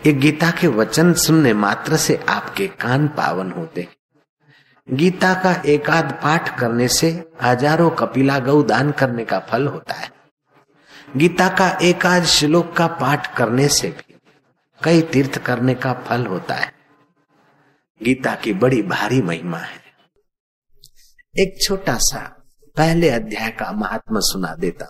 ये गीता के वचन सुनने मात्र से आपके कान पावन होते। गीता का एकाध पाठ करने से हजारों कपिला गौ दान करने का फल होता है। गीता का एकाध श्लोक का पाठ करने से भी कई तीर्थ करने का फल होता है। गीता की बड़ी भारी महिमा है। एक छोटा सा पहले अध्याय का महात्मा सुना देता।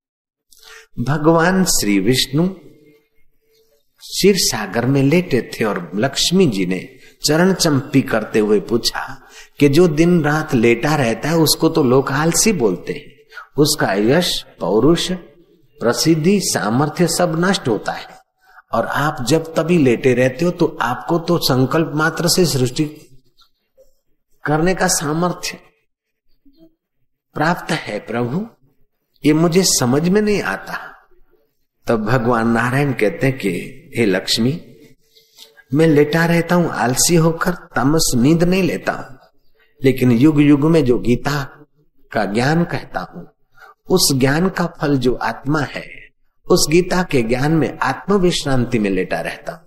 भगवान श्री विष्णु क्षीर सागर में लेटे थे और लक्ष्मी जी ने चरण चंपी करते हुए पूछा कि जो दिन रात लेटा रहता है उसको तो लोग आलसी बोलते हैं, उसका यश, पौरुष, प्रसिद्धि, सामर्थ्य सब नष्ट होता है, और आप जब तभी लेटे रहते हो तो आपको तो संकल्प मात्र से सृष्टि करने का सामर्थ्य प्राप्त है प्रभु, ये मुझे समझ में नहीं आता। तब भगवान नारायण कहते हैं कि हे लक्ष्मी, मैं लेटा रहता हूं आलसी होकर, तमस नींद नहीं लेता हूं, लेकिन युग युग में जो गीता का ज्ञान कहता हूं उस ज्ञान का फल जो आत्मा है, उस गीता के ज्ञान में आत्म विश्रांति में लेटा रहता हूं।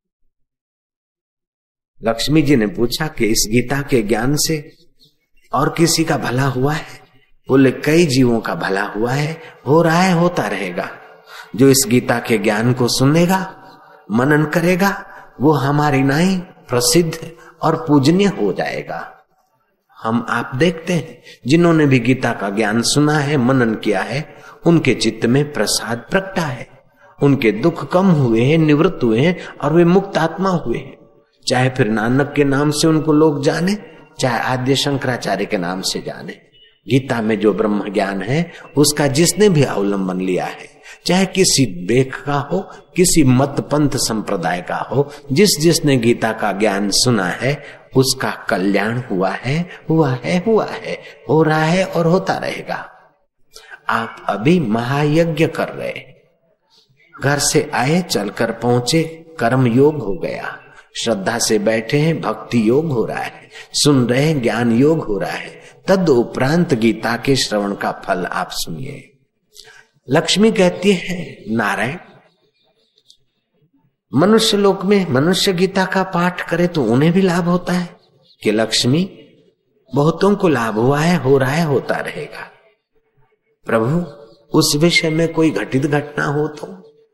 लक्ष्मी जी ने पूछा कि इस गीता के ज्ञान से और किसी का भला हुआ है? बोले कई जीवों का भला हुआ है, हो रहा है, होता रहेगा। जो इस गीता के ज्ञान को सुनेगा, मनन करेगा, वो हमारी नाई प्रसिद्ध और पूजनीय हो जाएगा। हम आप देखते हैं जिन्होंने भी गीता का ज्ञान सुना है, मनन किया है, उनके चित्त में प्रसाद प्रगटा है, उनके दुख कम हुए हैं, निवृत्त हुए हैं और वे मुक्त आत्मा हुए हैं। चाहे फिर नानक के नाम से उनको लोग जाने, चाहे आद्य शंकराचार्य के नाम से जाने। गीता में जो ब्रह्म ज्ञान है उसका जिसने भी अवलंबन लिया है, चाहे किसी बेख का हो, किसी मत पंथ संप्रदाय का हो, जिसने गीता का ज्ञान सुना है उसका कल्याण हुआ है, हुआ है, हुआ है, हो रहा है और होता रहेगा। आप अभी महायज्ञ कर रहे, घर से आए, चलकर पहुंचे, कर्म योग हो गया, श्रद्धा से बैठे हैं, भक्ति योग हो रहा है, सुन रहे हैं, ज्ञान योग हो रहा है। तद उपरांत गीता के श्रवण का फल आप सुनिए। लक्ष्मी कहती है नारायण, मनुष्य लोक में मनुष्य गीता का पाठ करे तो उन्हें भी लाभ होता है कि लक्ष्मी बहुतों को लाभ हुआ है, हो रहा है, होता रहेगा। प्रभु उस विषय में कोई घटित घटना हो तो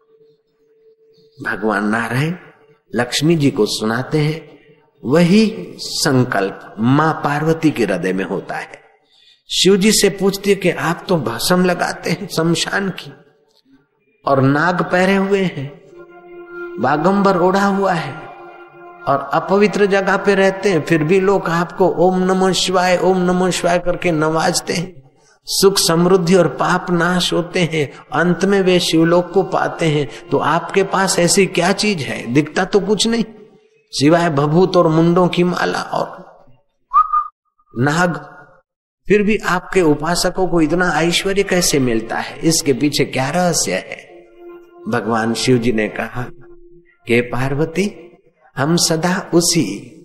भगवान नारायण लक्ष्मी जी को सुनाते हैं। वही संकल्प मां पार्वती के हृदय में होता है। शिव जी से पूछती है कि आप तो भस्म लगाते हैं शमशान की और नाग पहरे हुए हैं, बागंबर ओढ़ा हुआ है और अपवित्र जगह पे रहते हैं, फिर भी लोग आपको ओम नमः शिवाय, ओम नमः शिवाय करके नवाजते हैं। सुख समृद्धि और पाप नाश होते हैं, अंत में वे शिवलोक को पाते हैं। तो आपके पास ऐसी क्या चीज है? दिखता तो कुछ नहीं सिवाय भभूत और मुंडों की माला और नाग, फिर भी आपके उपासकों को इतना ऐश्वर्य कैसे मिलता है? इसके पीछे क्या रहस्य है? भगवान शिव जी ने कहा कि पार्वती, हम सदा उसी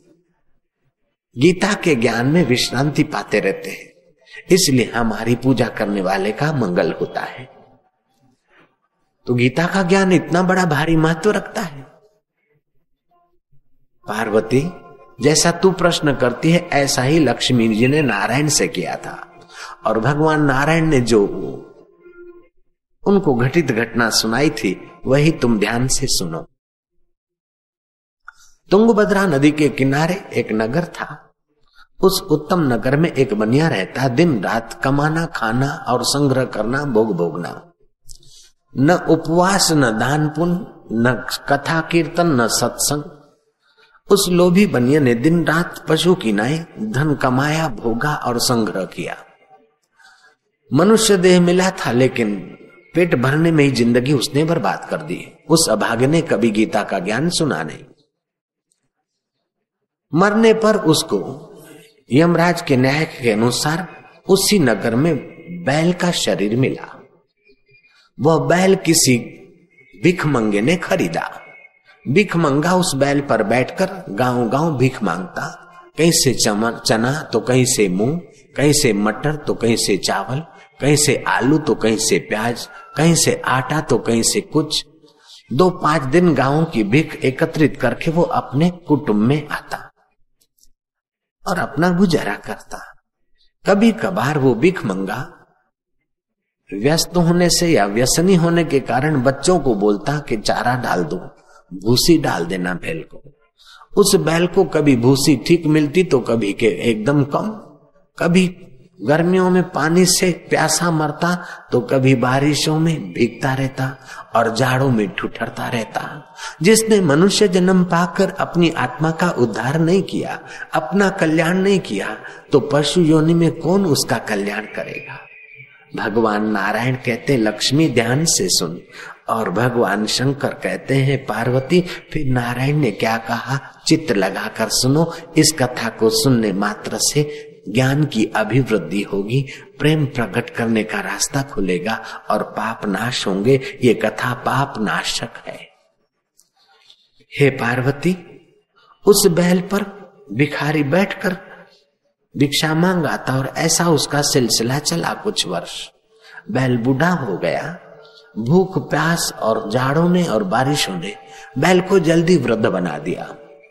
गीता के ज्ञान में विश्रांति पाते रहते हैं, इसलिए हमारी पूजा करने वाले का मंगल होता है। तो गीता का ज्ञान इतना बड़ा भारी महत्व रखता है। पार्वती, जैसा तू प्रश्न करती है ऐसा ही लक्ष्मी जी ने नारायण से किया था, और भगवान नारायण ने जो उनको घटित घटना सुनाई थी वही तुम ध्यान से सुनो। तुंगभद्रा नदी के किनारे एक नगर था। उस उत्तम नगर में एक बनिया रहता, दिन रात कमाना, खाना और संग्रह करना, भोग भोगना, न उपवास, न दान पुण्य, न कथा कीर्तन, न सत्संग। उस लोभी बनिया ने दिन रात पशु किनाए, धन कमाया, भोगा और संग्रह किया। मनुष्य देह मिला था लेकिन पेट भरने में ही जिंदगी उसने बर्बाद कर दी। उस अभागे ने कभी गीता का ज्ञान सुना नहीं। मरने पर उसको यमराज के न्याय के अनुसार उसी नगर में बैल का शरीर मिला। वह बैल किसी भिखमंगे ने खरीदा। भिखमंगा उस बैल पर बैठकर गांव गांव भीख मांगता, कहीं से चना तो कहीं से मूंग, कहीं से मटर तो कहीं से चावल, कहीं से आलू तो कहीं से प्याज, कहीं से आटा तो कहीं से कुछ। 2-5 दिन गांवों की भीख एकत्रित करके वो अपने कुटुंब में आता और अपना गुजारा करता। कभी कभार वो भीख मंगा व्यस्त होने से या व्यसनी होने के कारण बच्चों को बोलता कि चारा डाल दो, भूसी डाल देना बैल को। उस बैल को कभी भूसी ठीक मिलती तो कभी के एकदम कम, कभी गर्मियों में पानी से प्यासा मरता तो कभी बारिशों में भीगता रहता और जाड़ों में ठुठरता रहता। जिसने मनुष्य जन्म पाकर अपनी आत्मा का उद्धार नहीं किया, अपना कल्याण नहीं किया, तो पशु योनि में कौन उसका कल्याण करेगा। भगवान नारायण कहते लक्ष्मी ध्यान से सुन, और भगवान शंकर कहते हैं पार्वती। फिर नारायण ने क्या कहा, चित्त लगाकर सुनो। इस कथा को सुनने मात्र से ज्ञान की अभिवृद्धि होगी, प्रेम प्रकट करने का रास्ता खुलेगा और पाप नाश होंगे। ये कथा पाप नाशक है। हे पार्वती, उस बैल पर भिखारी बैठकर भिक्षा मांगा था और ऐसा उसका सिलसिला चला कुछ वर्ष। बैल बूढ़ा हो गया। भूख प्यास और जाड़ों ने और बारिशों ने बैल को जल्दी वृद्ध बना दिया।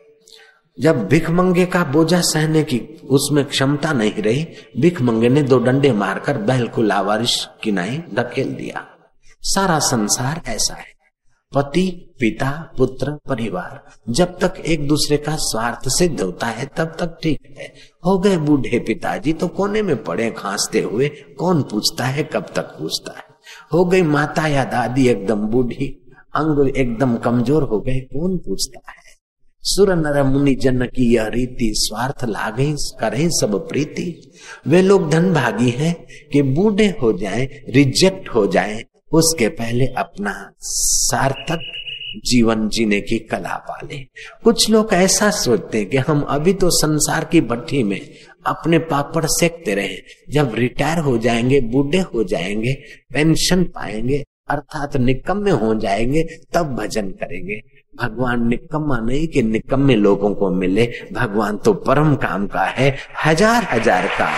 जब भिखमंगे का बोझा सहने की उसमें क्षमता नहीं रही, भिखमंगे ने 2 डंडे मारकर बैल को लावारिश किनाई धकेल दिया। सारा संसार ऐसा है। पति, पिता, पुत्र, परिवार जब तक एक दूसरे का स्वार्थ सिद्ध होता है तब तक ठीक है। हो गए बूढ़े पिताजी तो कोने में पड़े खांसते हुए, कौन पूछता है, कब तक पूछता है। हो गई माता या दादी एकदम बूढ़ी, अंग एकदम कमजोर हो गए, कौन पूछता है। सुर नर मुनि जन की यह रीति, स्वार्थ लागे करें सब प्रीति। वे लोग धन भागी हैं कि बूढ़े हो जाएं, रिजेक्ट हो जाएं, उसके पहले अपना सार्थक जीवन जीने की कला पाले। कुछ लोग ऐसा सोचते हैं कि हम अभी तो संसार की भट्टी में अपने पापड़ सेकते रहे, जब रिटायर हो जाएंगे, बूढ़े हो जाएंगे, पेंशन पाएंगे अर्थात निकम्मे हो जाएंगे, तब भजन करेंगे। भगवान निकम्मा नहीं कि निकम्मे लोगों को मिले, भगवान तो परम काम का है, हजार हजार काम।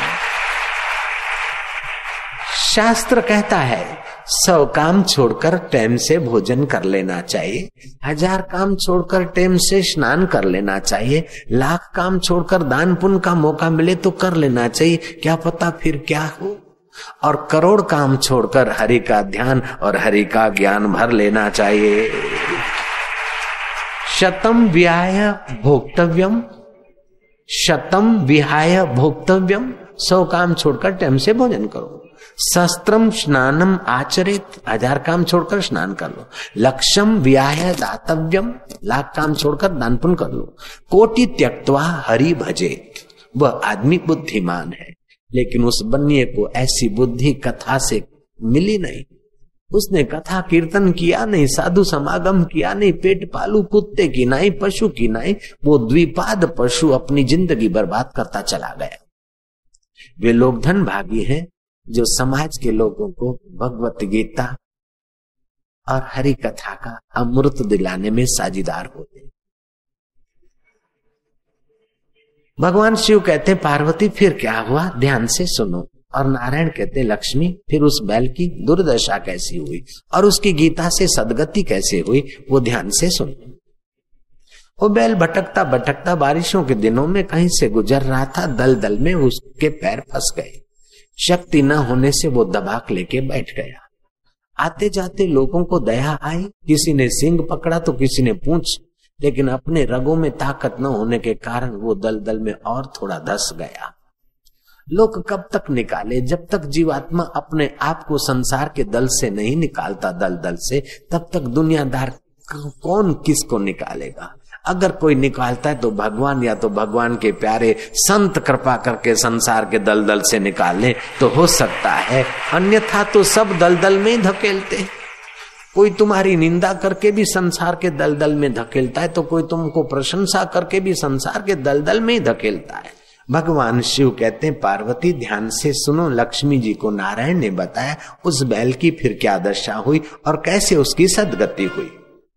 शास्त्र कहता है 100 काम छोड़कर टाइम से भोजन कर लेना चाहिए, 1000 काम छोड़कर टाइम से स्नान कर लेना चाहिए, 1,00,000 काम छोड़कर दान पुण्य का मौका मिले तो कर लेना चाहिए, क्या पता फिर क्या हो। और करोड़ काम छोड़कर हरि का ध्यान और हरि का ज्ञान भर लेना चाहिए। शतम विहाय भोक्तव्यम, शतम विहाय भोक्तव्यम, 100 काम छोड़कर टाइम से भोजन करो। शस्त्रम स्नानम आचरित, 1000 काम छोड़कर स्नान कर लो। लक्ष्यम विहाय दातव्यम, 1,00,000 काम छोड़कर दान पुण्य कर लो। कोटि त्यक्त्वा हरि भजेत, वह आदमी बुद्धिमान है, लेकिन उस बन्ये को ऐसी बुद्धि कथा से मिली नहीं। उसने कथा कीर्तन किया नहीं, साधु समागम किया नहीं, पेट पालू कुत्ते की नाई, पशु की नाई, वो द्विपाद पशु अपनी जिंदगी बर्बाद करता चला गया। वे लोग धन भागी हैं जो समाज के लोगों को भगवत गीता और हरि कथा का अमृत दिलाने में साझीदार होते। भगवान शिव कहते पार्वती फिर क्या हुआ, ध्यान से सुनो। और नारायण कहते लक्ष्मी फिर उस बैल की दुर्दशा कैसी हुई और उसकी गीता से सदगति कैसे हुई, वो ध्यान से सुनो। वो बैल भटकता भटकता बारिशों के दिनों में कहीं से गुजर रहा था, दलदल में उसके पैर फंस गए। शक्ति न होने से वो दबाक लेके बैठ गया। आते जाते लोगों को दया आई, किसी ने सींग पकड़ा तो किसी ने पूंछ, लेकिन अपने रगों में ताकत न होने के कारण वो दलदल में और थोड़ा धंस गया। लोग कब तक निकाले, जब तक जीवात्मा अपने आप को संसार के दल से नहीं निकालता, दलदल से, तब तक दुनियादार कौन किसको निकालेगा। अगर कोई निकालता है तो भगवान या तो भगवान के प्यारे संत कृपा करके संसार के दलदल से निकाले तो हो सकता है, अन्यथा तो सब दलदल में धकेलते। कोई तुम्हारी निंदा करके भी संसार के दलदल में धकेलता है, तो कोई तुमको प्रशंसा करके भी संसार के दलदल में ही धकेलता है। भगवान शिव कहते हैं पार्वती ध्यान से सुनो, लक्ष्मी जी को नारायण ने बताया उस बैल की फिर क्या दशा हुई और कैसे उसकी सदगति हुई।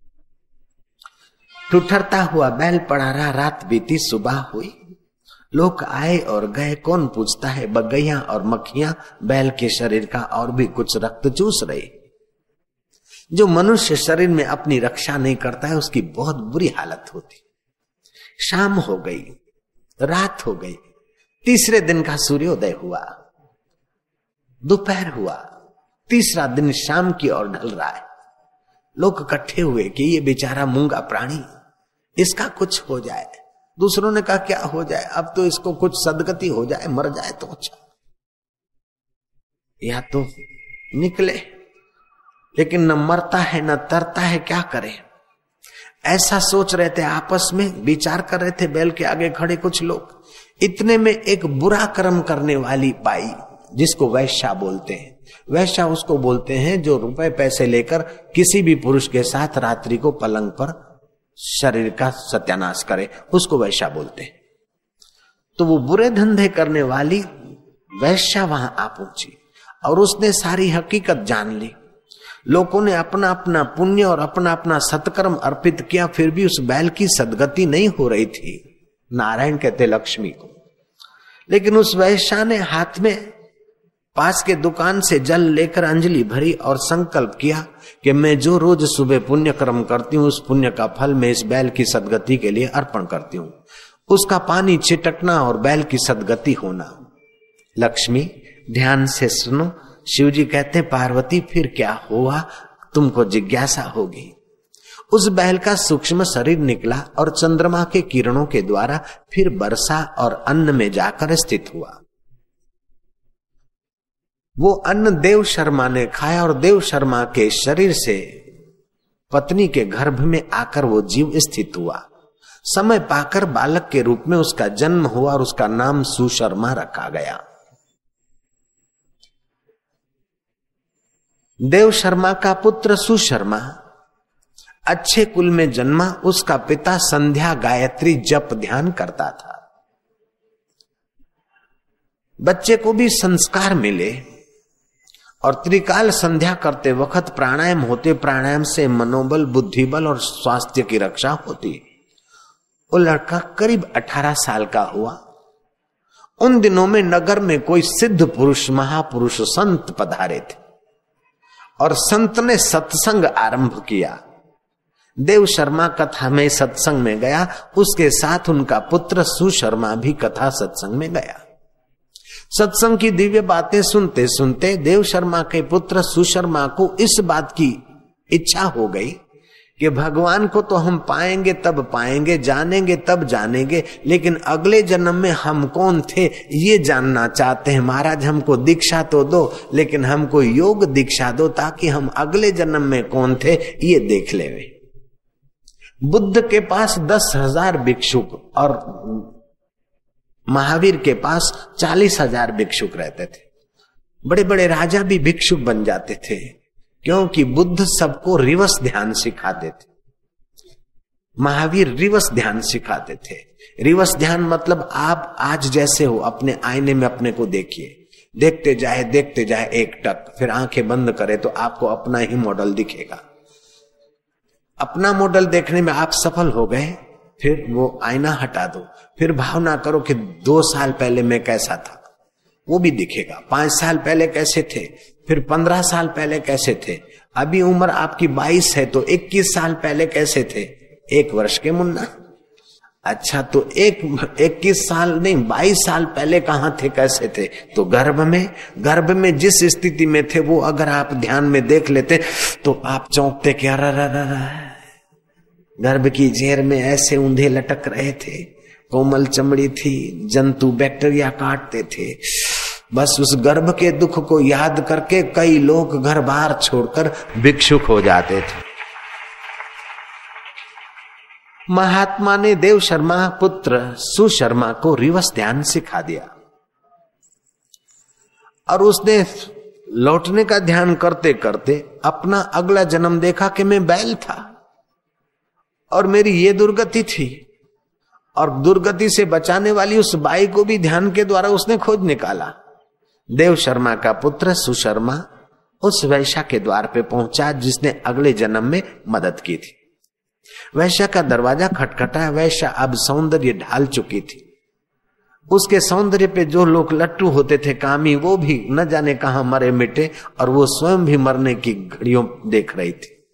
ठुठरता हुआ बैल पड़ा रहा, रात बीती, सुबह हुई, लोग आए और गए, कौन पूछता है। बगैया और मक्खियां बैल के शरीर का और भी कुछ रक्त चूस रही। जो मनुष्य शरीर में अपनी रक्षा नहीं करता है उसकी बहुत बुरी हालत होती। शाम हो गई, रात हो गई, तीसरे दिन का सूर्योदय हुआ, दोपहर हुआ, तीसरा दिन शाम की ओर ढल रहा है। लोग इकट्ठे हुए कि ये बेचारा मूंगा प्राणी, इसका कुछ हो जाए। दूसरों ने कहा क्या हो जाए, अब तो इसको कुछ सदगति हो जाए, मर जाए तो अच्छा, या तो निकले, लेकिन न मरता है न तरता है, क्या करे। ऐसा सोच रहे थे, आपस में विचार कर रहे थे बैल के आगे खड़े कुछ लोग। इतने में एक बुरा कर्म करने वाली बाई, जिसको वैश्या बोलते हैं, वैश्या उसको बोलते हैं जो रुपए पैसे लेकर किसी भी पुरुष के साथ रात्रि को पलंग पर शरीर का सत्यानाश करे, उसको वैश्या बोलते हैं। तो वो बुरे धंधे करने वाली वैश्या वहां आ पहुंची और उसने सारी हकीकत जान ली। लोगों ने अपना अपना पुण्य और अपना अपना सत्कर्म अर्पित किया, फिर भी उस बैल की सदगति नहीं हो रही थी। नारायण कहते लक्ष्मी को। लेकिन उस वैश्या ने हाथ में पास के दुकान से जल लेकर अंजलि भरी और संकल्प किया कि मैं जो रोज सुबह पुण्य कर्म करती हूँ, उस पुण्य का फल मैं इस बैल की सदगति के लिए अर्पण करती हूँ। उसका पानी छिटकना और बैल की सदगति होना। लक्ष्मी ध्यान से सुनो, शिवजी कहते पार्वती फिर क्या हुआ, तुमको जिज्ञासा होगी। उस बैल का सूक्ष्म शरीर निकला और चंद्रमा के किरणों के द्वारा फिर वर्षा और अन्न में जाकर स्थित हुआ। वो अन्न देव शर्मा ने खाया और देव शर्मा के शरीर से पत्नी के गर्भ में आकर वो जीव स्थित हुआ। समय पाकर बालक के रूप में उसका जन्म हुआ और उसका नाम सुशर्मा रखा गया। देव शर्मा का पुत्र सुशर्मा अच्छे कुल में जन्मा। उसका पिता संध्या गायत्री जप ध्यान करता था। बच्चे को भी संस्कार मिले और त्रिकाल संध्या करते वक्त प्राणायाम होते, प्राणायाम से मनोबल, बुद्धिबल और स्वास्थ्य की रक्षा होती। वो लड़का करीब 18 साल का हुआ। उन दिनों में नगर में कोई सिद्ध पुरुष, महापुरुष, संत पधारे थे और संत ने सत्संग आरंभ किया। देव शर्मा कथा में सत्संग में गया, उसके साथ उनका पुत्र सुशर्मा भी कथा सत्संग में गया। सत्संग की दिव्य बातें सुनते सुनते देव शर्मा के पुत्र सुशर्मा को इस बात की इच्छा हो गई कि भगवान को तो हम पाएंगे तब पाएंगे, जानेंगे तब जानेंगे, लेकिन अगले जन्म में हम कौन थे ये जानना चाहते हैं। महाराज हमको दीक्षा तो दो, लेकिन हमको योग दीक्षा दो ताकि हम अगले जन्म में कौन थे ये देख लेवे। बुद्ध के पास 10,000 भिक्षुक और महावीर के पास 40,000 भिक्षुक रहते थे। बड़े बड़े राजा भी भिक्षुक बन जाते थे, क्योंकि बुद्ध सबको रिवर्स ध्यान सिखाते थे, महावीर रिवर्स ध्यान सिखाते थे। रिवर्स ध्यान मतलब आप आज जैसे हो अपने आईने में अपने को देखिए, देखते जाए एक टक, फिर आंखें बंद करे तो आपको अपना ही मॉडल दिखेगा। अपना मॉडल देखने में आप सफल हो गए, फिर वो आईना हटा दो, फिर भावना करो कि 2 साल पहले मैं कैसा था, वो भी दिखेगा। 5 साल पहले कैसे थे, फिर 15 साल पहले कैसे थे। अभी उम्र आपकी 22 है तो 21 साल पहले कैसे थे, 1 वर्ष के मुन्ना। अच्छा तो 21 साल नहीं 22 साल पहले कहां थे, कैसे थे, तो गर्भ में जिस स्थिति में थे वो अगर आप ध्यान में देख लेते तो आप चौंकते कि अरे गर्भ की जेर में ऐसे ऊंधे लटक रहे थे, कोमल चमड़ी थी, जंतु बैक्टीरिया काटते थे। बस उस गर्भ के दुख को याद करके कई लोग घर बार छोड़कर भिक्षुक हो जाते थे। महात्मा ने देव शर्मा पुत्र सुशर्मा को रिवर्स ध्यान सिखा दिया और उसने लौटने का ध्यान करते करते अपना अगला जन्म देखा कि मैं बैल था और मेरी ये दुर्गति थी, और दुर्गति से बचाने वाली उस बाई को भी ध्यान के द्वारा उसने खोज निकाला। देव शर्मा का पुत्र सुशर्मा उस वैश्या के द्वार पे पहुंचा जिसने अगले जन्म में मदद की थी। वैश्या का दरवाजा खटखटा। वैश्या अब सौंदर्य ढाल चुकी थी। उसके सौंदर्य पे जो लोग लट्टू होते थे कामी, वो भी न जाने कहां मरे मिटे और वो स्वयं भी मरने की घड़ियों देख रही थी।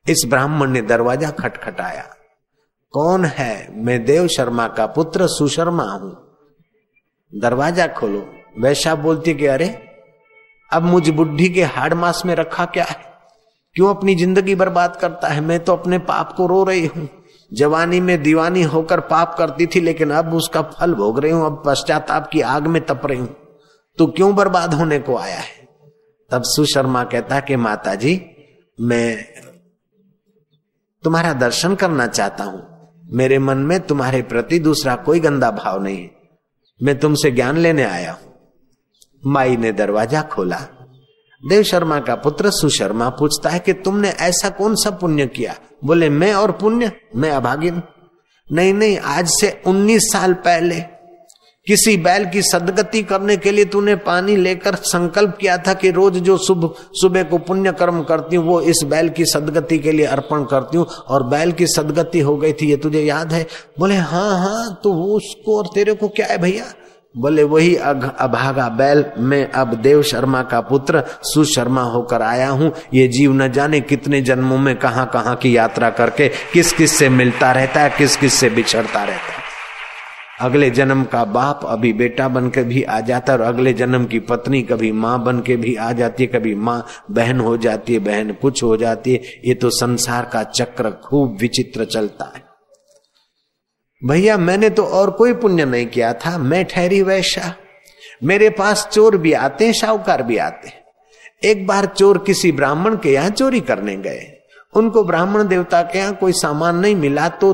इस ब्राह्मण ने दरवाजा खटखटाया। कौन है? मैं देव शर्मा का पुत्र सुशर्मा हूं, दरवाजा खोलो। वैश्या बोलती कि अरे अब मुझ बुढ़ी के हाड़ मास में रखा क्या है, क्यों अपनी जिंदगी बर्बाद करता है? मैं तो अपने पाप को रो रही हूं। जवानी में दीवानी होकर पाप करती थी, लेकिन अब उसका फल भोग रही हूं, अब पश्चाताप की आग में तप रही हूं। तो क्यों बर्बाद होने को आया है? तब सुशर्मा कहता कि माता जी, मैं तुम्हारा दर्शन करना चाहता हूं, मेरे मन में तुम्हारे प्रति दूसरा कोई गंदा भाव नहीं है, मैं तुमसे ज्ञान लेने आया हूं। माई ने दरवाजा खोला। देव शर्मा का पुत्र सुशर्मा पूछता है कि तुमने ऐसा कौन सा पुण्य किया? बोले मैं और पुण्य, मैं अभागिन। नहीं, आज से 19 साल पहले किसी बैल की सदगति करने के लिए तूने पानी लेकर संकल्प किया था कि रोज जो सुबह को पुण्य कर्म करती हूँ वो इस बैल की सदगति के लिए अर्पण करती हूँ, और बैल की सदगति हो गई थी, ये तुझे याद है? बोले हाँ, तो वो उसको और तेरे को क्या है भैया? बोले वही अभागा बैल मैं अब देव शर्मा का पुत्र सुशर्मा होकर आया हूं। ये जीव न जाने कितने जन्मों में कहां कहां की यात्रा करके किस किस से मिलता रहता है, किस किस से बिछड़ता रहता है। अगले जन्म का बाप अभी बेटा बन के भी आ जाता है, और अगले जन्म की पत्नी कभी माँ बन के भी आ जाती है, कभी माँ बहन हो जाती है, बहन कुछ हो जाती है। ये तो संसार का चक्र खूब विचित्र चलता है। भैया मैंने तो और कोई पुण्य नहीं किया था, मैं ठहरी वैश्या। मेरे पास चोर भी आते हैं, शाहूकार भी आते हैं। एक बार चोर किसी ब्राह्मण के यहाँ चोरी करने गए, उनको ब्राह्मण देवता के यहाँ कोई सामान नहीं मिला, तो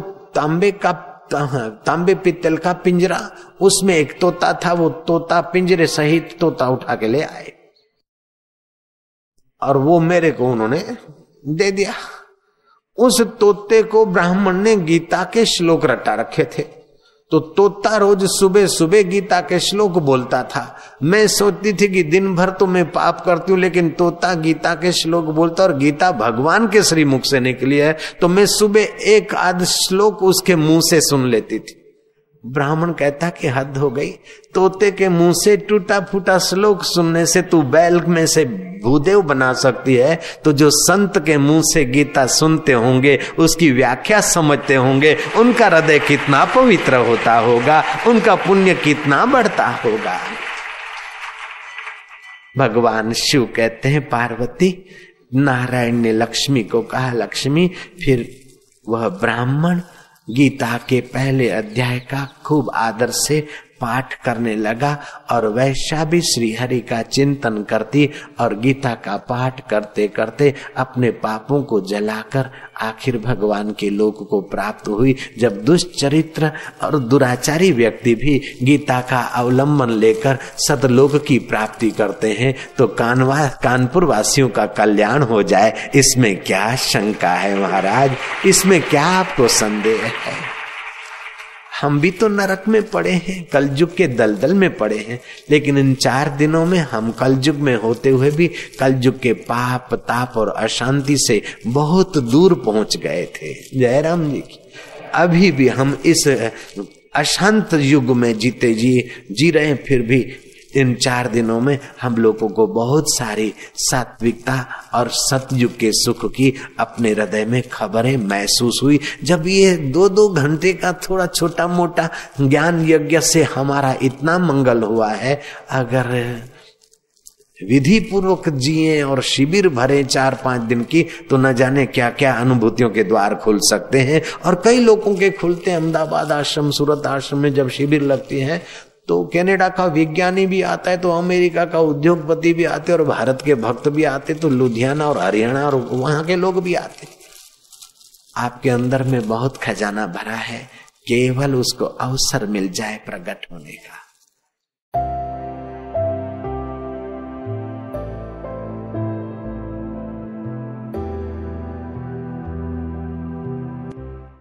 तांबे पित्तल का पिंजरा, उसमें एक तोता था, वो तोता पिंजरे सहित तोता उठा के ले आए, और वो मेरे को उन्होंने दे दिया। उस तोते को ब्राह्मण ने गीता के श्लोक रटा रखे थे, तो तोता रोज सुबह सुबह गीता के श्लोक बोलता था। मैं सोचती थी कि दिन भर तो मैं पाप करती हूँ, लेकिन तोता गीता के श्लोक बोलता, और गीता भगवान के श्रीमुख से निकली है, तो मैं सुबह एक आध श्लोक उसके मुंह से सुन लेती थी। ब्राह्मण कहता कि हद हो गई, तोते के मुंह से टूटा फूटा श्लोक सुनने से तू बैल में से भूदेव बना सकती है, तो जो संत के मुंह से गीता सुनते होंगे, उसकी व्याख्या समझते होंगे, उनका हृदय कितना पवित्र होता होगा, उनका पुण्य कितना बढ़ता होगा। भगवान शिव कहते हैं पार्वती, नारायण ने लक्ष्मी को कहा लक्ष्मी, फिर वह ब्राह्मण गीता के पहले अध्याय का खूब आदर से पाठ करने लगा, और वैश्या भी श्री हरि का चिंतन करती और गीता का पाठ करते करते अपने पापों को जलाकर आखिर भगवान के लोक को प्राप्त हुई। जब दुष्चरित्र और दुराचारी व्यक्ति भी गीता का अवलंबन लेकर सतलोक की प्राप्ति करते हैं, तो कानपुर वासियों का कल्याण हो जाए, इसमें क्या शंका है महाराज? इसमें क्या आपको संदेह है? हम भी तो नरक में पड़े हैं, कलयुग के दलदल में पड़े हैं, लेकिन इन 4 दिनों में हम कलयुग में होते हुए भी कलयुग के पाप ताप और अशांति से बहुत दूर पहुंच गए थे। जयराम जी की। अभी भी हम इस अशांत युग में जी रहे हैं, फिर भी इन 4 दिनों में हम लोगों को बहुत सारी सात्विकता और सतयुग के सुख की अपने हृदय में खबरें महसूस हुई। जब ये 2-2 घंटे का थोड़ा छोटा मोटा ज्ञान यज्ञ से हमारा इतना मंगल हुआ है, अगर विधि पूर्वक जिए और शिविर भरे 4-5 दिन की, तो न जाने क्या क्या अनुभूतियों के द्वार खुल सकते हैं। और कई लोगों के खुलते हैं। अहमदाबाद आश्रम, सूरत आश्रम में जब शिविर लगती है, तो कनाडा का विज्ञानी भी आता है, तो अमेरिका का उद्योगपति भी आते, और भारत के भक्त भी आते, तो लुधियाना और हरियाणा और वहां के लोग भी आते। आपके अंदर में बहुत खजाना भरा है, केवल उसको अवसर मिल जाए प्रकट होने का।